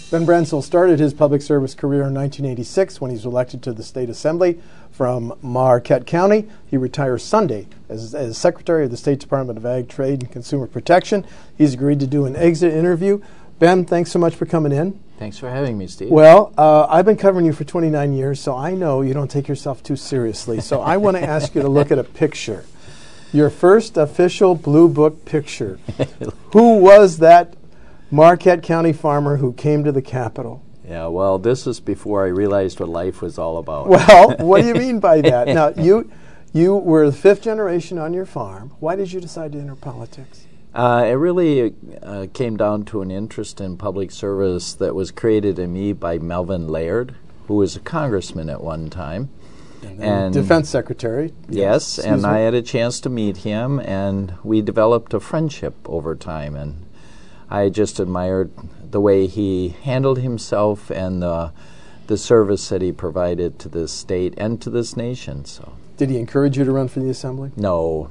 Ben Brenzel started his public service career in 1986 when he was elected to the State Assembly from Marquette County. He retires Sunday as Secretary of the State Department of Ag, Trade, and Consumer Protection. He's agreed to do an exit interview. Ben, thanks so much for coming in. Thanks for having me, Steve. Well, I've been covering you for 29 years, so I know you don't take yourself too seriously. So I want to ask you to look at a picture. Your first official Blue Book picture. Who was that Marquette County farmer who came to the Capitol? Yeah, well, this is before I realized what life was all about. Well, what do you mean by that? Now, you were the fifth generation on your farm. Why did you decide to enter politics? It really came down to an interest in public service that was created in me by Melvin Laird, who was a congressman at one time. And Defense Secretary. Yes, and I had a chance to meet him, and we developed a friendship over time. And I just admired the way he handled himself and the service that he provided to this state and to this nation. So, did he encourage you to run for the Assembly? No.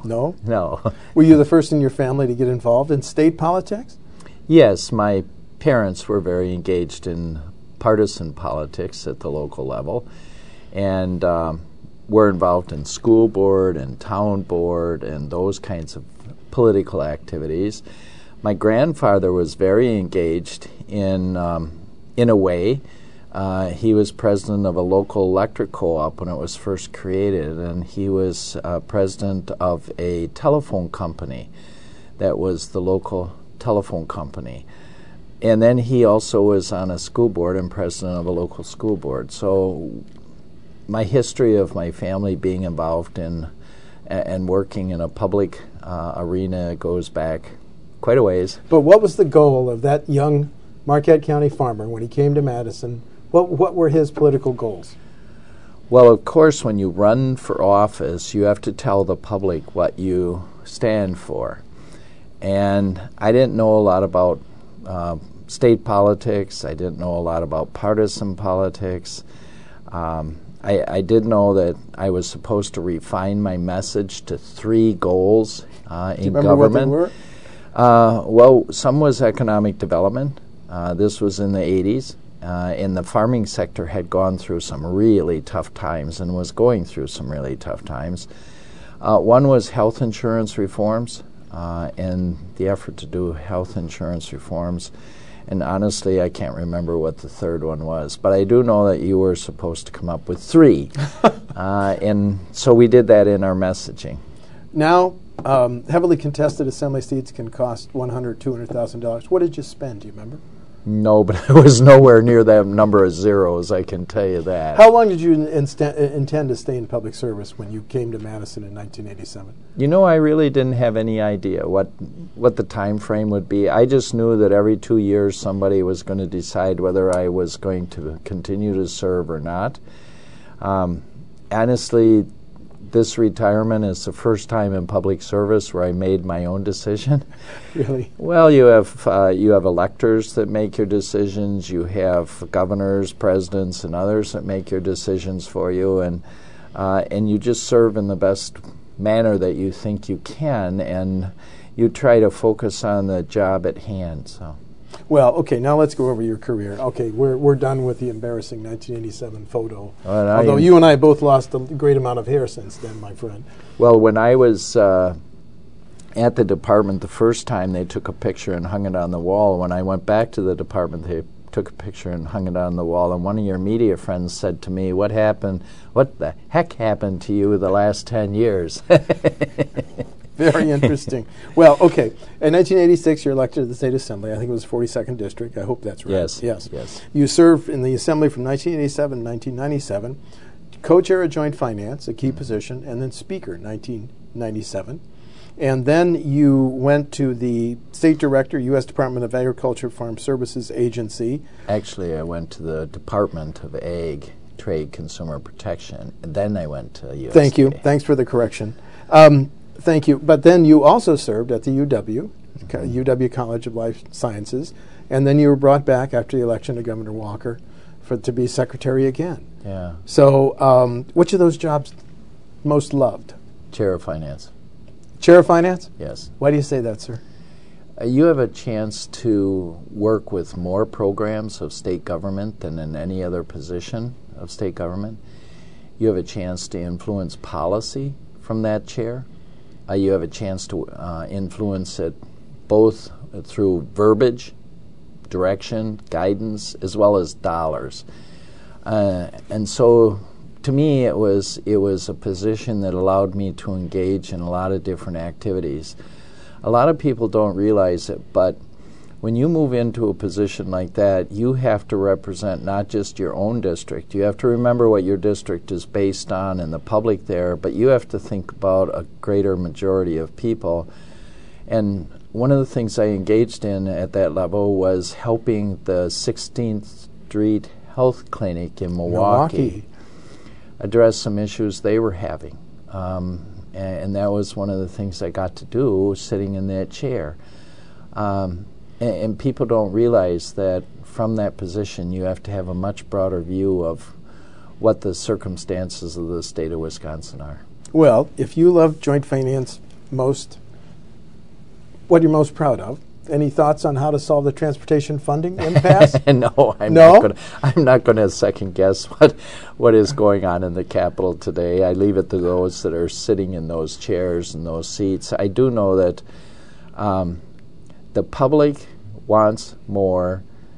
No? Were you the first in your family to get involved in state politics? Yes, my parents were very engaged in partisan politics at the local level, and were involved in school board and town board and those kinds of political activities. My grandfather was very engaged in a way. He was president of a local electric co-op when it was first created, and he was president of a telephone company that was the local telephone company. And then he also was on a school board and president of a local school board. So my history of my family being involved in and working in a public arena goes back quite a ways. But what was the goal of that young Marquette County farmer when he came to Madison? What were his political goals? Well, of course, when you run for office, you have to tell the public what you stand for. And I didn't know a lot about state politics. I didn't know a lot about partisan politics. I did know that I was supposed to refine my message to 3 goals in government. Do you remember what they were? Well, some was economic development. This was in the 80s. And the farming sector had gone through some really tough times and was going through some really tough times. One was health insurance reforms and the effort to do health insurance reforms. And honestly, I can't remember what the third one was. But I do know that you were supposed to come up with 3. And so we did that in our messaging. Now, heavily contested assembly seats can cost $100,000, $200,000. What did you spend? Do you remember? No, but I was nowhere near that number of zeros, I can tell you that. How long did you intend to stay in public service when you came to Madison in 1987? You know, I really didn't have any idea what the time frame would be. I just knew that every 2 years somebody was going to decide whether I was going to continue to serve or not. Honestly, this retirement is the first time in public service where I made my own decision. Really? Well, you have electors that make your decisions. You have governors, presidents, and others that make your decisions for you, and you just serve in the best manner that you think you can, and you try to focus on the job at hand. So. Well, okay, now let's go over your career. Okay, we're done with the embarrassing 1987 photo. Although you and I both lost a great amount of hair since then, my friend. Well, when I was at the department the first time, they took a picture and hung it on the wall. When I went back to the department, they took a picture and hung it on the wall. And one of your media friends said to me, what the heck happened to you the last 10 years? Very interesting. Well, okay. In 1986, you're elected to the State Assembly. I think it was 42nd District. I hope that's right. Yes. You served in the Assembly from 1987 to 1997, co-chair of Joint Finance, a key position, and then Speaker, 1997. And then you went to the State Director, U.S. Department of Agriculture Farm Services Agency. Actually, I went to the Department of Ag, Trade, Consumer Protection, and then I went to USDA. Thank you. Thanks for the correction. Thank you. But then you also served at the UW, UW College of Life Sciences, and then you were brought back after the election of Governor Walker to be secretary again. Yeah. So which of those jobs most loved? Chair of Finance. Chair of Finance? Yes. Why do you say that, sir? You have a chance to work with more programs of state government than in any other position of state government. You have a chance to influence policy from that chair. You have a chance to influence it both through verbiage, direction, guidance, as well as dollars. And so to me, it was a position that allowed me to engage in a lot of different activities. A lot of people don't realize it, but when you move into a position like that, you have to represent not just your own district. You have to remember what your district is based on and the public there, but you have to think about a greater majority of people. And one of the things I engaged in at that level was helping the 16th Street Health Clinic in Milwaukee address some issues they were having. And that was one of the things I got to do sitting in that chair. And people don't realize that from that position you have to have a much broader view of what the circumstances of the state of Wisconsin are. Well, if you love joint finance most, what you're most proud of? Any thoughts on how to solve the transportation funding impasse? No, I'm not going to second guess what is going on in the Capitol today. I leave it to those that are sitting in those chairs and those seats. I do know that the public wants more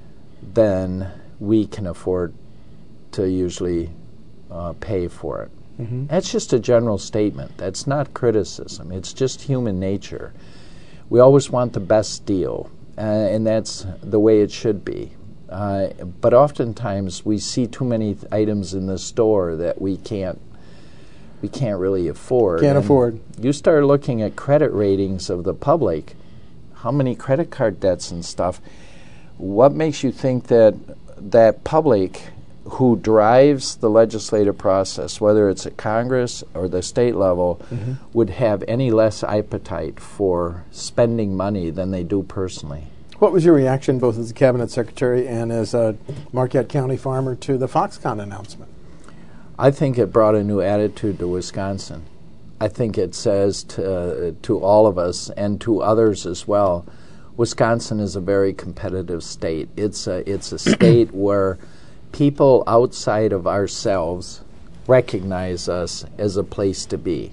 than we can afford to usually pay for it. Mm-hmm. That's just a general statement. That's not criticism. It's just human nature. We always want the best deal, and that's the way it should be. But oftentimes we see too many items in the store that we can't really afford. Can't afford. You start looking at credit ratings of the public, how many credit card debts and stuff. What makes you think that that public who drives the legislative process, whether it's at Congress or the state level, mm-hmm. would have any less appetite for spending money than they do personally? What was your reaction, both as a cabinet secretary and as a Marquette County farmer, to the Foxconn announcement? I think it brought a new attitude to Wisconsin. I think it says to all of us and to others as well, Wisconsin is a very competitive state. It's a state where people outside of ourselves recognize us as a place to be.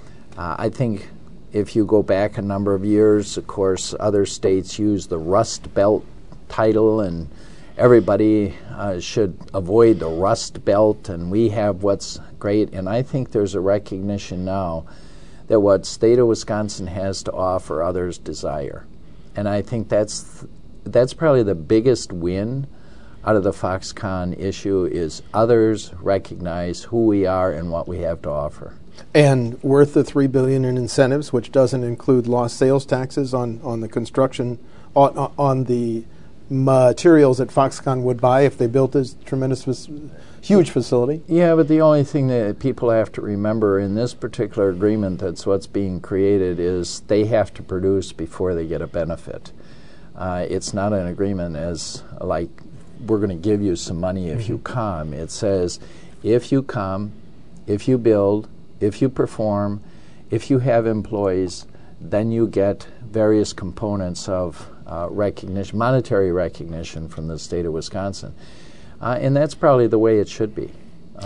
I think if you go back a number of years, of course, other states use the Rust Belt title, and everybody should avoid the Rust Belt, and we have what's great. And I think there's a recognition now that what state of Wisconsin has to offer, others desire. And I think that's probably the biggest win out of the Foxconn issue, is others recognize who we are and what we have to offer. And worth the $3 billion in incentives, which doesn't include lost sales taxes on the construction, on the materials that Foxconn would buy if they built this tremendous, huge facility. Yeah, but the only thing that people have to remember in this particular agreement, that's what's being created, is they have to produce before they get a benefit. It's not an agreement as like, we're going to give you some money if you come. It says, if you come, if you build, if you perform, if you have employees, then you get various components of recognition, monetary recognition from the state of Wisconsin. And that's probably the way it should be.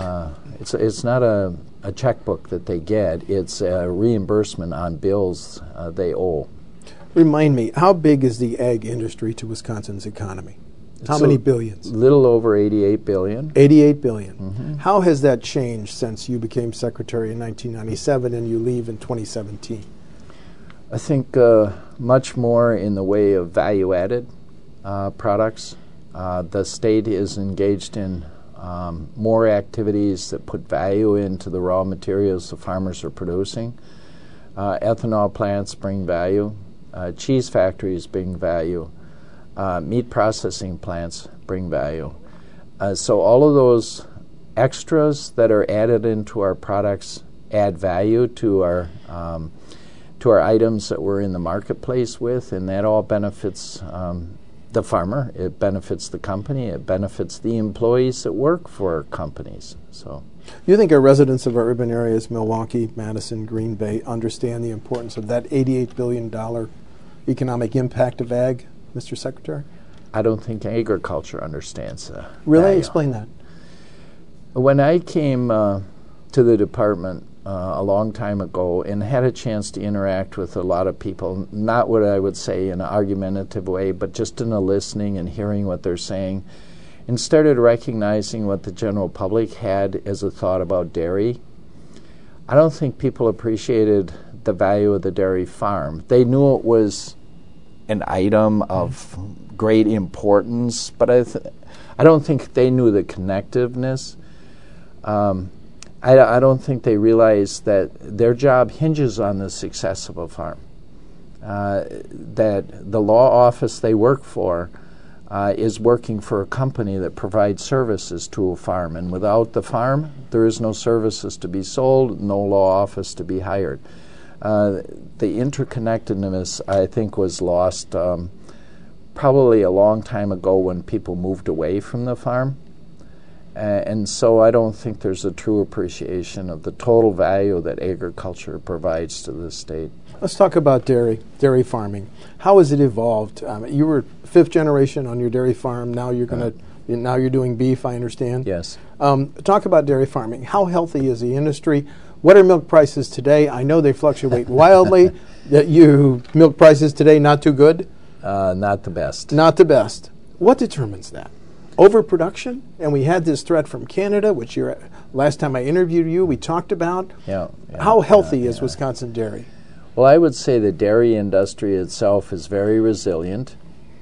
It's not a checkbook that they get. It's a reimbursement on bills they owe. Remind me, how big is the ag industry to Wisconsin's economy? How many billions? A little over $88 billion. $88 billion. Mm-hmm. How has that changed since you became secretary in 1997 and you leave in 2017? I think much more in the way of value-added products. The state is engaged in more activities that put value into the raw materials the farmers are producing. Ethanol plants bring value. Cheese factories bring value. Meat processing plants bring value. So all of those extras that are added into our products add value to our items that we're in the marketplace with, and that all benefits the farmer. It benefits the company. It benefits the employees that work for companies. So, you think our residents of our urban areas, Milwaukee, Madison, Green Bay, understand the importance of that $88 billion economic impact of ag, Mr. Secretary? I don't think agriculture understands that. Really? Explain that. When I came to the department a long time ago and had a chance to interact with a lot of people, not what I would say in an argumentative way, but just in a listening and hearing what they're saying, and started recognizing what the general public had as a thought about dairy, I don't think people appreciated the value of the dairy farm. They knew it was an item of great importance, but I don't think they knew the connectiveness. I don't think they realized that their job hinges on the success of a farm, that the law office they work for is working for a company that provides services to a farm, and without the farm, there is no services to be sold, no law office to be hired. The interconnectedness, I think, was lost probably a long time ago when people moved away from the farm. And so I don't think there's a true appreciation of the total value that agriculture provides to the state. Let's talk about dairy farming. How has it evolved? You were fifth generation on your dairy farm. Now now you're doing beef, I understand. Yes. Talk about dairy farming. How healthy is the industry? What are milk prices today? I know they fluctuate wildly. Milk prices today not too good? Not the best. Not the best. What determines that? Overproduction? And we had this threat from Canada, which last time I interviewed you, we talked about. How healthy is Wisconsin dairy? Well, I would say the dairy industry itself is very resilient.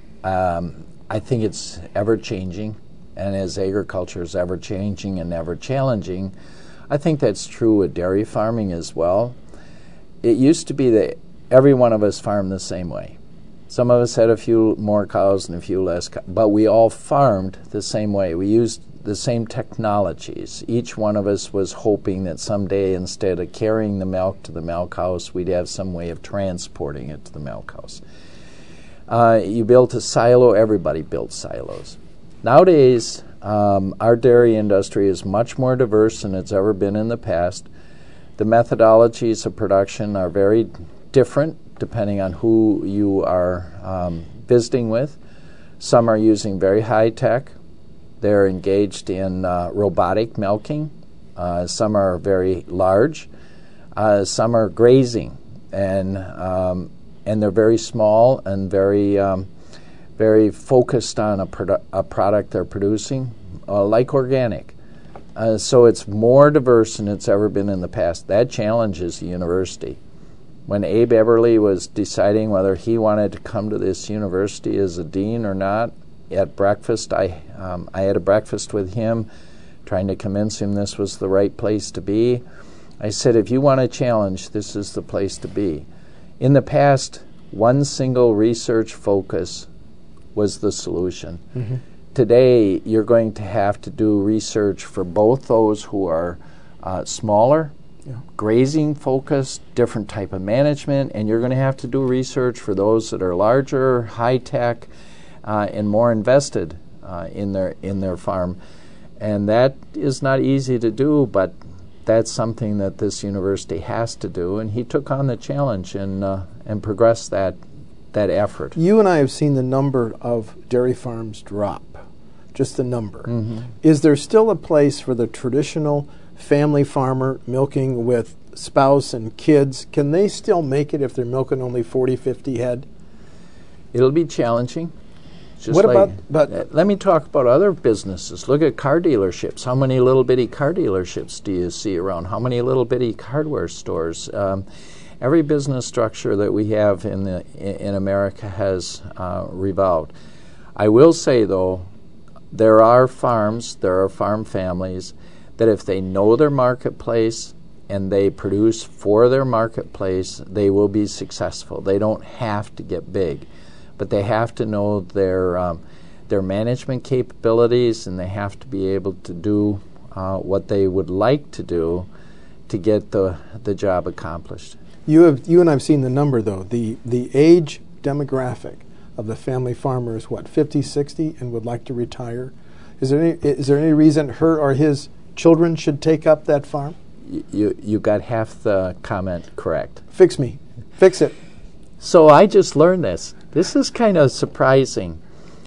I think it's ever-changing, and as agriculture is ever-changing and ever-challenging, I think that's true with dairy farming as well. It used to be that every one of us farmed the same way. Some of us had a few more cows and a few less, but we all farmed the same way. We used the same technologies. Each one of us was hoping that someday, instead of carrying the milk to the milk house, we'd have some way of transporting it to the milk house. You built a silo, everybody built silos. Nowadays, our dairy industry is much more diverse than it's ever been in the past. The methodologies of production are very different depending on who you are visiting with. Some are using very high tech. They're engaged in robotic milking. Some are very large. Some are grazing, and they're very small and very focused on a product they're producing, like organic. So it's more diverse than it's ever been in the past. That challenges the university. When Abe Eberly was deciding whether he wanted to come to this university as a dean or not, at breakfast, I had a breakfast with him, trying to convince him this was the right place to be. I said, if you want a challenge, this is the place to be. In the past, one single research focus was the solution. Mm-hmm. Today, you're going to have to do research for both those who are smaller, grazing focused, different type of management, and you're going to have to do research for those that are larger, high tech, and more invested in their farm. And that is not easy to do, but that's something that this university has to do. And he took on the challenge and progressed that effort. You and I have seen the number of dairy farms drop, just the number. Mm-hmm. Is there still a place for the traditional family farmer milking with spouse and kids? Can they still make it if they're milking only 40, 50 head? It'll be challenging. Let me talk about other businesses. Look at car dealerships. How many little bitty car dealerships do you see around? How many little bitty hardware stores? Every business structure that we have in America has revolved. I will say, though, there are farm families that if they know their marketplace and they produce for their marketplace, they will be successful. They don't have to get big, but they have to know their management capabilities, and they have to be able to do what they would like to do to get the job accomplished. You and I've seen the number, though. The age demographic of the family farmer is what, 50, 60, and would like to retire? Is there any reason her or his children should take up that farm? You got half the comment correct. Fix me. Fix it. So I just learned this. This is kind of surprising.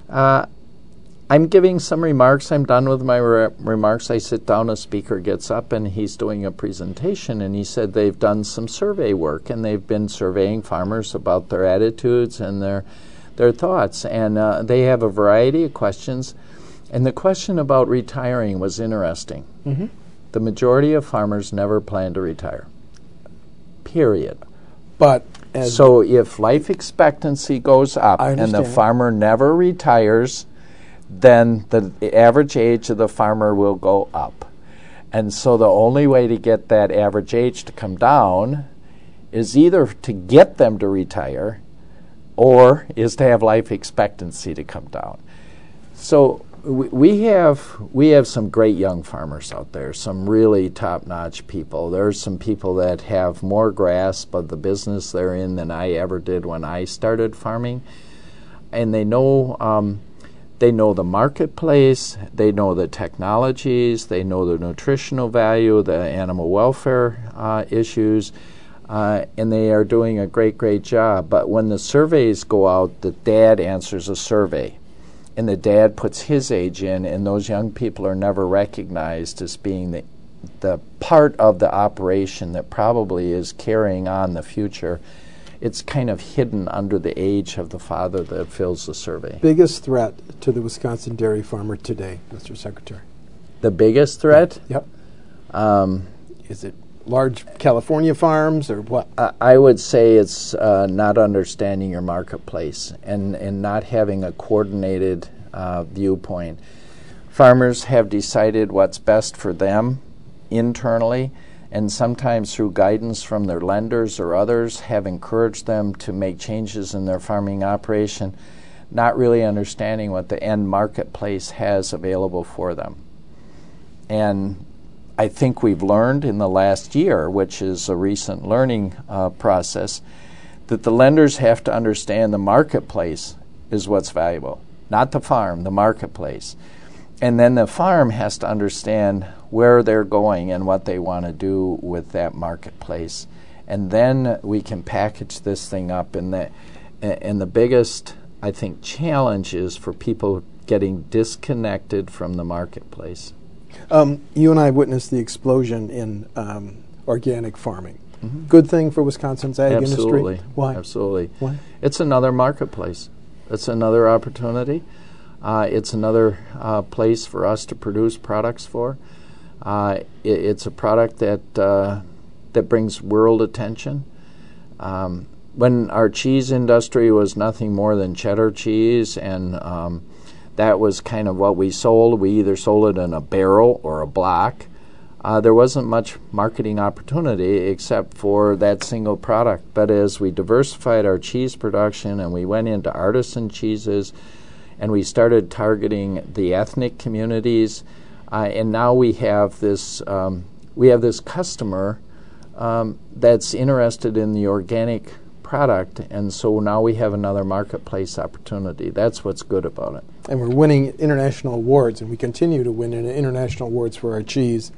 I'm giving some remarks. I'm done with my remarks. I sit down, a speaker gets up, and he's doing a presentation, and he said they've done some survey work, and they've been surveying farmers about their attitudes and their thoughts, and they have a variety of questions, and the question about retiring was interesting. Mm-hmm. The majority of farmers never plan to retire, period. But so if life expectancy goes up and the farmer never retires, then the average age of the farmer will go up. And so the only way to get that average age to come down is either to get them to retire or is to have life expectancy to come down. So we have some great young farmers out there, some really top-notch people. There's some people that have more grasp of the business they're in than I ever did when I started farming. And they know the marketplace, they know the technologies, they know the nutritional value, the animal welfare issues, and they are doing a great job. But when the surveys go out, the dad answers a survey, and the dad puts his age in, and those young people are never recognized as being the part of the operation that probably is carrying on the future. It's kind of hidden under the age of the father that fills the survey. Biggest threat to the Wisconsin dairy farmer today, Mr. Secretary? The biggest threat? Yep. Is it large California farms or what? I would say it's not understanding your marketplace and not having a coordinated viewpoint. Farmers have decided what's best for them internally, and sometimes through guidance from their lenders or others have encouraged them to make changes in their farming operation, not really understanding what the end marketplace has available for them. And I think we've learned in the last year, which is a recent learning process, that the lenders have to understand the marketplace is what's valuable, not the farm, the marketplace. And then the farm has to understand where they're going and what they want to do with that marketplace. And then we can package this thing up. And the biggest, I think, challenge is for people getting disconnected from the marketplace. You and I witnessed the explosion in organic farming. Mm-hmm. Good thing for Wisconsin's ag Absolutely. industry? Why? Absolutely. Why? It's another marketplace. It's another opportunity. It's another place for us to produce products for. It's a product that brings world attention. When our cheese industry was nothing more than cheddar cheese, and that was kind of what we sold. We either sold it in a barrel or a block. There wasn't much marketing opportunity except for that single product. But as we diversified our cheese production and we went into artisan cheeses, and we started targeting the ethnic communities, and now we have this customer that's interested in the organic product, and so now we have another marketplace opportunity. That's what's good about it. And we're winning international awards, and we continue to win international awards for our cheese.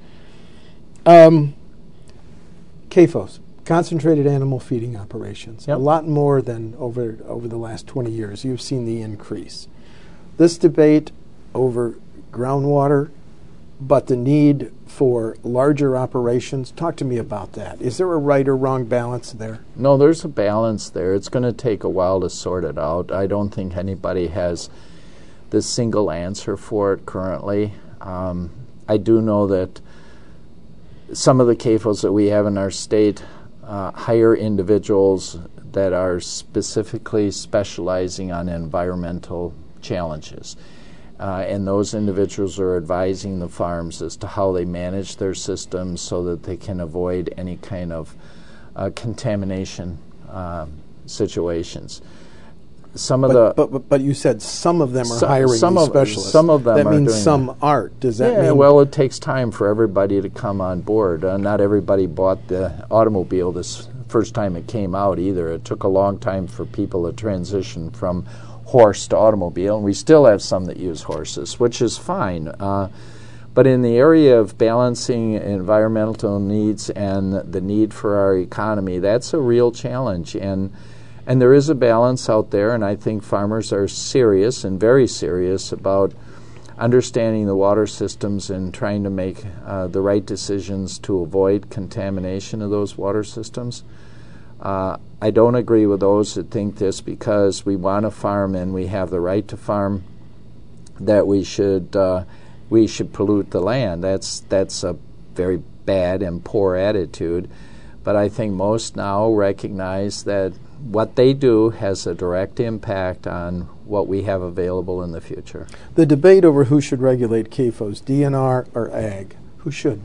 CAFOs, concentrated animal feeding operations, yep. A lot more than over the last 20 years. You've seen the increase. This debate over groundwater, but the need for larger operations, talk to me about that. Is there a right or wrong balance there? No, there's a balance there. It's going to take a while to sort it out. I don't think anybody has the single answer for it currently. I do know that some of the CAFOs that we have in our state hire individuals that are specifically specializing on environmental challenges. And those individuals are advising the farms as to how they manage their systems so that they can avoid any kind of contamination situations. But you said some of them are hiring these specialists. Some of them that are means doing some that. aren't. Does that mean? Well, it takes time for everybody to come on board. Not everybody bought the automobile this first time it came out either. It took a long time for people to transition from horse to automobile, and we still have some that use horses, which is fine. But in the area of balancing environmental needs and the need for our economy, that's a real challenge. And And there is a balance out there, and I think farmers are serious and very serious about understanding the water systems and trying to make the right decisions to avoid contamination of those water systems. I don't agree with those that think this because we want to farm and we have the right to farm that we should pollute the land. That's a very bad and poor attitude. But I think most now recognize that what they do has a direct impact on what we have available in the future. The debate over who should regulate CAFOs, DNR or Ag, who should?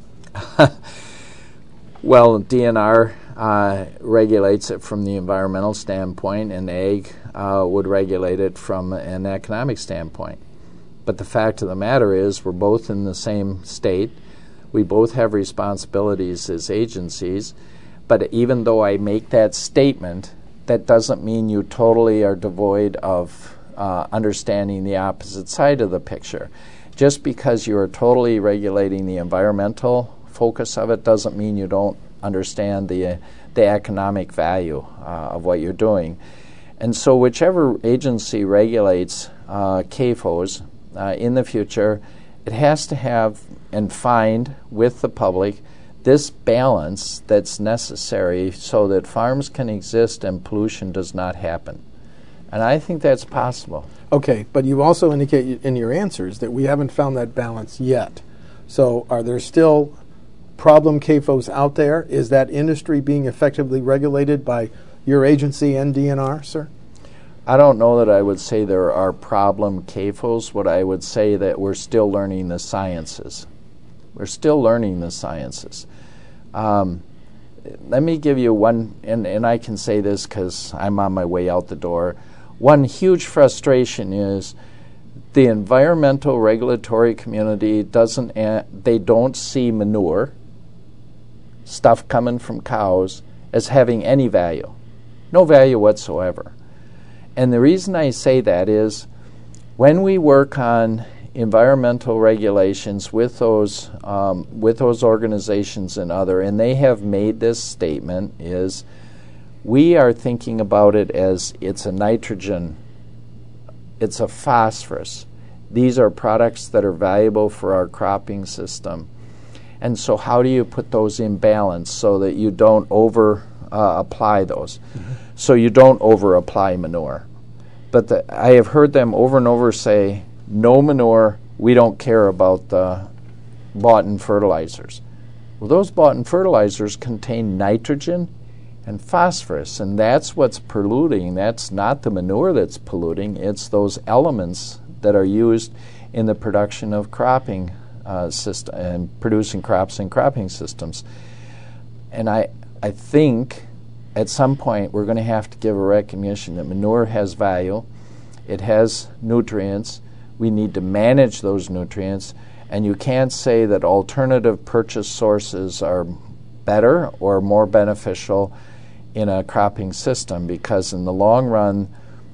Well, DNR regulates it from the environmental standpoint, and Ag would regulate it from an economic standpoint. But the fact of the matter is we're both in the same state. We both have responsibilities as agencies, but even though I make that statement, that doesn't mean you totally are devoid of understanding the opposite side of the picture. Just because you are totally regulating the environmental focus of it doesn't mean you don't understand the economic value of what you're doing. And so whichever agency regulates CAFOs in the future, it has to have and find with the public this balance that's necessary so that farms can exist and pollution does not happen. And I think that's possible. Okay, but you also indicate in your answers that we haven't found that balance yet. So are there still problem CAFOs out there? Is that industry being effectively regulated by your agency and DNR, sir? I don't know that I would say there are problem CAFOs. What I would say that we're still learning the sciences. We're still learning the sciences. Let me give you one, and I can say this because I'm on my way out the door. One huge frustration is the environmental regulatory community they don't see manure, stuff coming from cows, as having any value. No value whatsoever. And the reason I say that is when we work on environmental regulations with those organizations and they have made this statement, is we are thinking about it as it's a nitrogen, it's a phosphorus. These are products that are valuable for our cropping system. And so how do you put those in balance so that you don't apply those? Mm-hmm. So you don't over-apply manure. But I have heard them over and over say, no manure, we don't care about the bought-in fertilizers. Well, those bought-in fertilizers contain nitrogen and phosphorus, and that's what's polluting. That's not the manure that's polluting. It's those elements that are used in the production of cropping system and producing crops and cropping systems. And I think at some point we're going to have to give a recognition that manure has value. It has nutrients. We need to manage those nutrients, and you can't say that alternative purchase sources are better or more beneficial in a cropping system, because in the long run,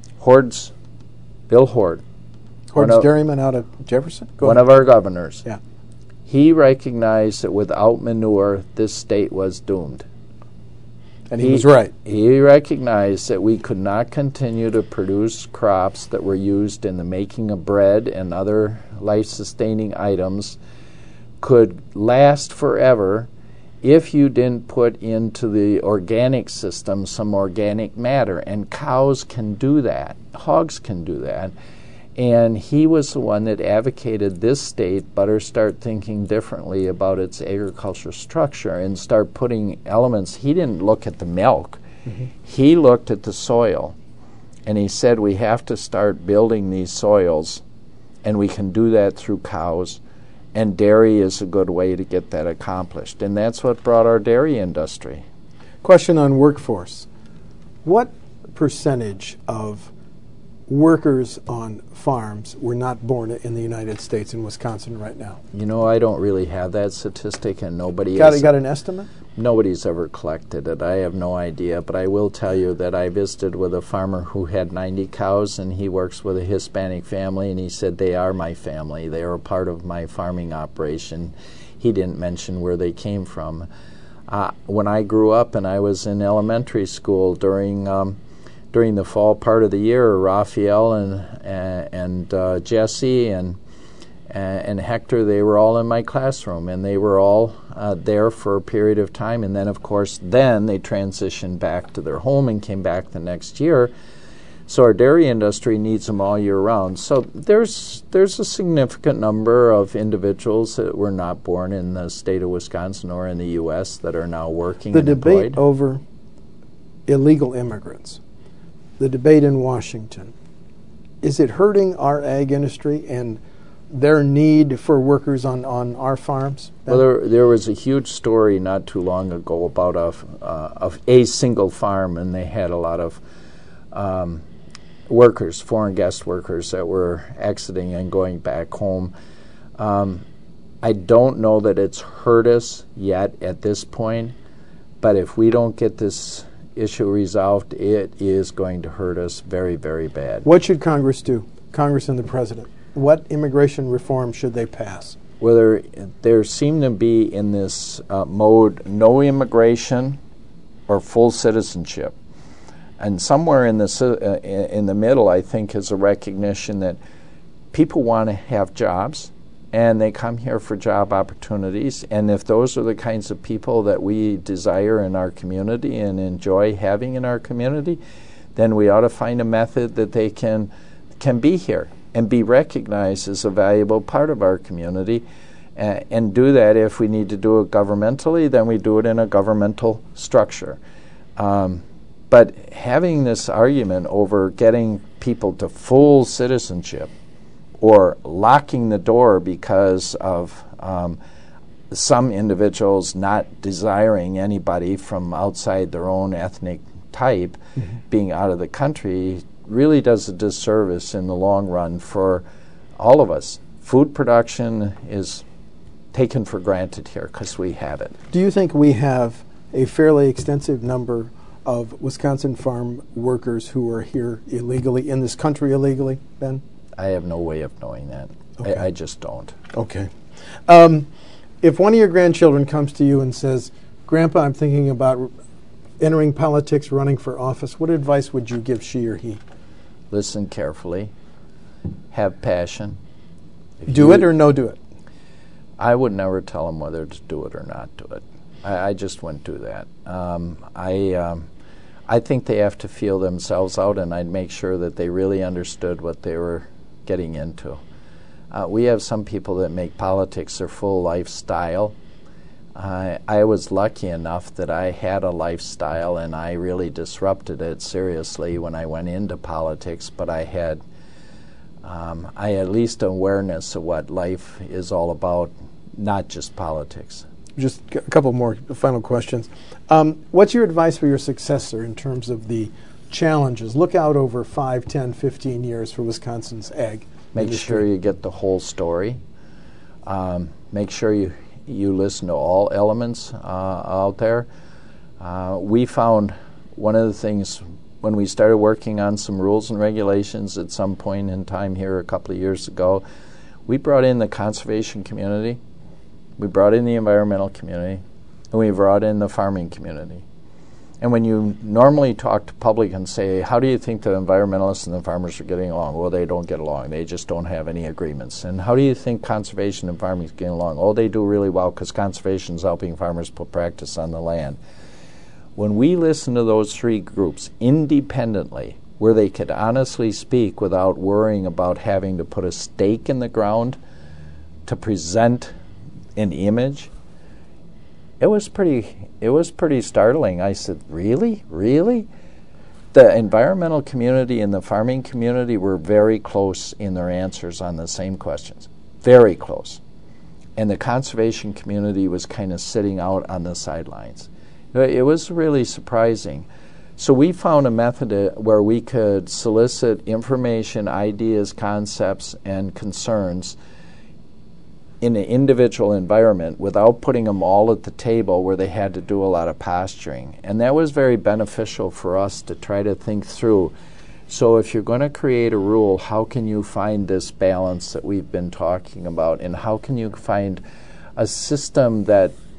Bill Hord, dairyman out of Jefferson? One of our governors, yeah, he recognized that without manure, this state was doomed. And he was right. He recognized that we could not continue to produce crops that were used in the making of bread and other life-sustaining items could last forever if you didn't put into the organic system some organic matter. And cows can do that. Hogs can do that. And he was the one that advocated this state better start thinking differently about its agricultural structure and start putting elements. He didn't look at the milk. Mm-hmm. He looked at the soil. And he said we have to start building these soils, and we can do that through cows. And dairy is a good way to get that accomplished. And that's what brought our dairy industry. Question on workforce. What percentage of workers on farms were not born in the United States in Wisconsin right now? You know, I don't really have that statistic, and nobody got an estimate? Nobody's ever collected it. I have no idea, but I will tell you that I visited with a farmer who had 90 cows, and he works with a Hispanic family, and he said, they are my family. They are a part of my farming operation. He didn't mention where they came from. When I grew up and I was in elementary school during during the fall part of the year, Raphael and Jesse and Hector, they were all in my classroom, and they were all there for a period of time. And then, of course, then they transitioned back to their home and came back the next year. So our dairy industry needs them all year round. So there's a significant number of individuals that were not born in the state of Wisconsin or in the U.S. that are now working and employed. The debate over illegal immigrants, the debate in Washington, is it hurting our ag industry and their need for workers on our farms? Well, there was a huge story not too long ago about a single farm, and they had a lot of workers, foreign guest workers, that were exiting and going back home. I don't know that it's hurt us yet at this point, but if we don't get this issue resolved, it is going to hurt us very, very bad. What should Congress do? Congress and the President. What immigration reform should they pass? Well, there seem to be in this mode no immigration or full citizenship. And somewhere in the middle, I think, is a recognition that people want to have jobs, and they come here for job opportunities. And if those are the kinds of people that we desire in our community and enjoy having in our community, then we ought to find a method that they can be here and be recognized as a valuable part of our community. And do that. If we need to do it governmentally, then we do it in a governmental structure. But having this argument over getting people to full citizenship or locking the door because of some individuals not desiring anybody from outside their own ethnic type being out of the country really does a disservice in the long run for all of us. Food production is taken for granted here because we have it. Do you think we have a fairly extensive number of Wisconsin farm workers who are here illegally, in this country illegally, Ben? I have no way of knowing that. Okay. I just don't. Okay. If one of your grandchildren comes to you and says, Grandpa, I'm thinking about entering politics, running for office, what advice would you give she or he? Listen carefully. Have passion. Do it or no do it? I would never tell them whether to do it or not do it. I just wouldn't do that. I think they have to feel themselves out, and I'd make sure that they really understood what they were getting into. We have some people that make politics their full lifestyle. I was lucky enough that I had a lifestyle, and I really disrupted it seriously when I went into politics, but I had at least awareness of what life is all about, not just politics. Just a couple more final questions. What's your advice for your successor in terms of the challenges? Look out over 5, 10, 15 years for Wisconsin's ag Make industry. sure you get the whole story. Make sure you listen to all elements out there. We found one of the things when we started working on some rules and regulations at some point in time here a couple of years ago, we brought in the conservation community, we brought in the environmental community, and we brought in the farming community. And when you normally talk to public and say, how do you think the environmentalists and the farmers are getting along? Well, they don't get along. They just don't have any agreements. And how do you think conservation and farming is getting along? Oh, they do really well because conservation is helping farmers put practice on the land. When we listen to those three groups independently, where they could honestly speak without worrying about having to put a stake in the ground to present an image, it was pretty startling. I said, really? Really? The environmental community and the farming community were very close in their answers on the same questions. Very close. And the conservation community was kind of sitting out on the sidelines. It was really surprising. So we found a method where we could solicit information, ideas, concepts, and concerns in an individual environment without putting them all at the table where they had to do a lot of posturing. And that was very beneficial for us to try to think through. So if you're going to create a rule, how can you find this balance that we've been talking about? And how can you find a system that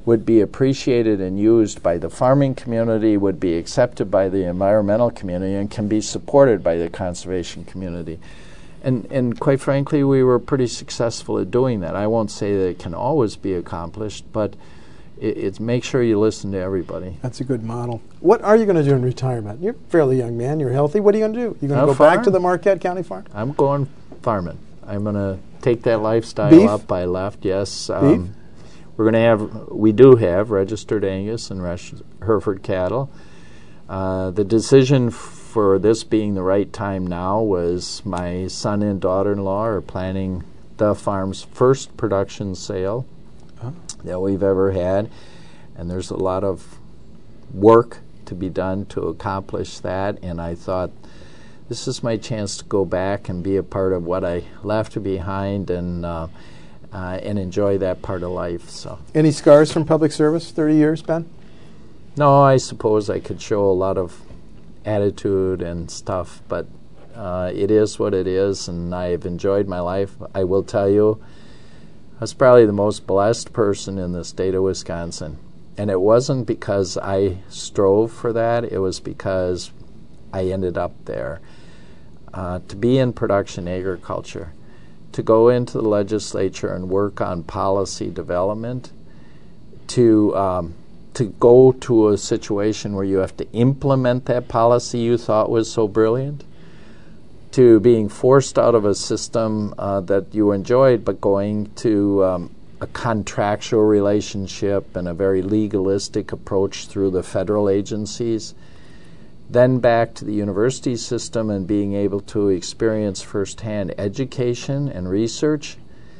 would be appreciated and used by the farming community, would be accepted by the environmental community, and can be supported by the conservation community. And quite frankly, we were pretty successful at doing that. I won't say that it can always be accomplished, but it's make sure you listen to everybody. That's a good model. What are you going to do in retirement? You're a fairly young man. You're healthy. What are you going to do? You going to go farm. back to the Marquette County farm? I'm going farming. I'm going to take that lifestyle Beef? up. I left, yes. Beef? We do have registered Angus and Hereford cattle. The decision for this being the right time now was my son and daughter-in-law are planning the farm's first production sale that we've ever had, and there's a lot of work to be done to accomplish that, and I thought this is my chance to go back and be a part of what I left behind and enjoy that part of life. So, any scars from public service, 30 years, Ben? No, I suppose I could show a lot of attitude and stuff, but it is what it is, and I've enjoyed my life. I will tell you, I was probably the most blessed person in the state of Wisconsin, and it wasn't because I strove for that. It was because I ended up there. To be in production agriculture, to go into the legislature and work on policy development, to go to a situation where you have to implement that policy you thought was so brilliant, to being forced out of a system that you enjoyed, but going to a contractual relationship and a very legalistic approach through the federal agencies, then back to the university system and being able to experience firsthand education and research.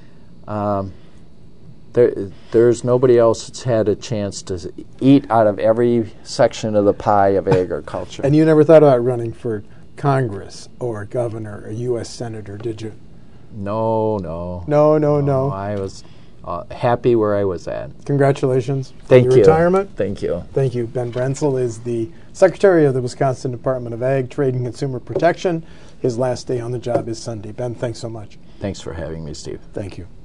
There's nobody else that's had a chance to eat out of every section of the pie of agriculture. And you never thought about running for Congress or governor or U.S. senator, did you? No. No. I was happy where I was at. Congratulations Thank on your you. retirement. Thank you. Thank you. Ben Brenzel is the Secretary of the Wisconsin Department of Ag, Trade, and Consumer Protection. His last day on the job is Sunday. Ben, thanks so much. Thanks for having me, Steve. Thank you.